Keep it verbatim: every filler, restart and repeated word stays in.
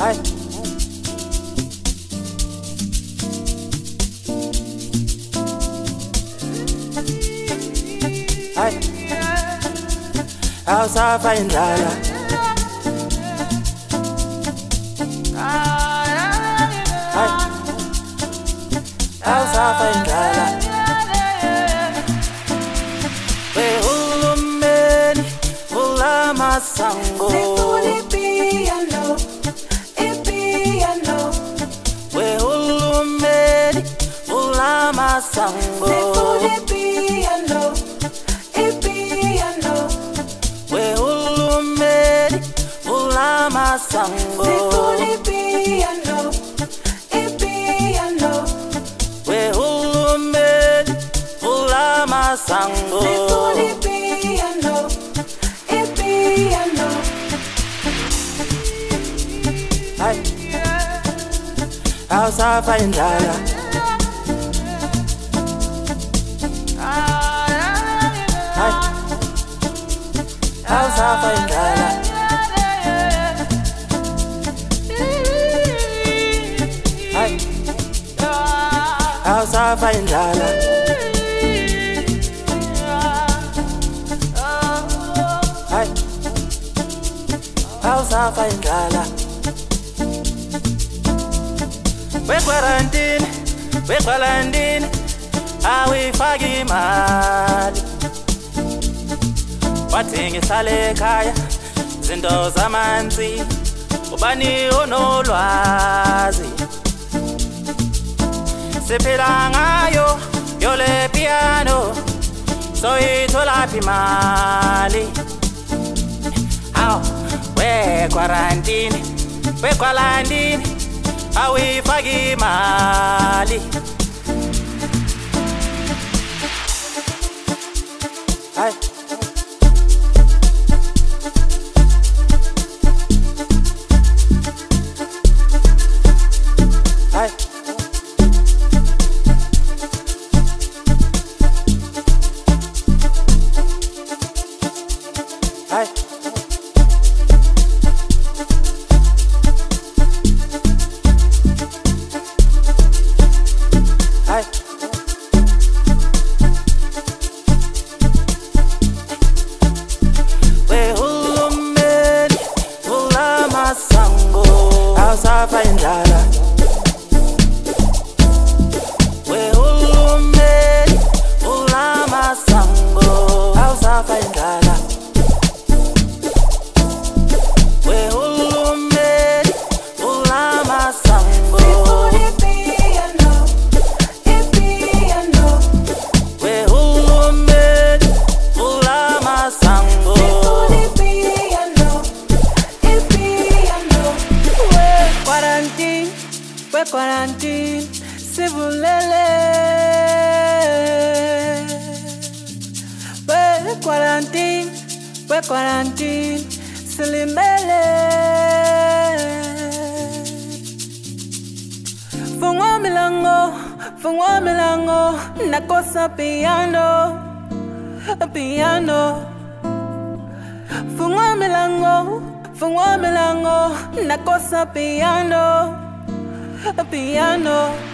Aye. Aye. Awusafa indlala. Aye. Awusafa indlala. We hulumeni ulamasango. Sifuni piano, ipiano. We hulumeni ulamasango. Sifuni piano, ipiano. We hulumeni ulamasango. Sifuni piano, ipiano. We hulumeni ulamasango. Sifuni piano, ipiano. Aye. Awusafa indlala. Aye. Awusafa indlala. Aye. Awusafa indlala. Aye. Awusafa indlala. We quarantine, we quarantine, awuyifaki imali. Wathi ngisale ekhaya, zinto zamanzi, ubani onolwazi. Siphila ngayo, yole piano, soyithola phi imali. Aw, we quarantine, we quarantine, awuyifaki imali. Aye. Aye. Aye. Aye. We hulumeni ulamasango. Awusafa indlala. We hulumeni ulamasango. Awusafa indlala. We hulumeni ulamasango. Sifuni piano, ipiano. We hulumeni ulamasango. Sifuni piano, ipiano. We quarantine, we quarantine, sivulele. We quarantine, we quarantine, silimele. Fungwa milango, fungwa milango, nakosa piano, piano. Fungwa milango, fungwa milango, nakosa piano, piano.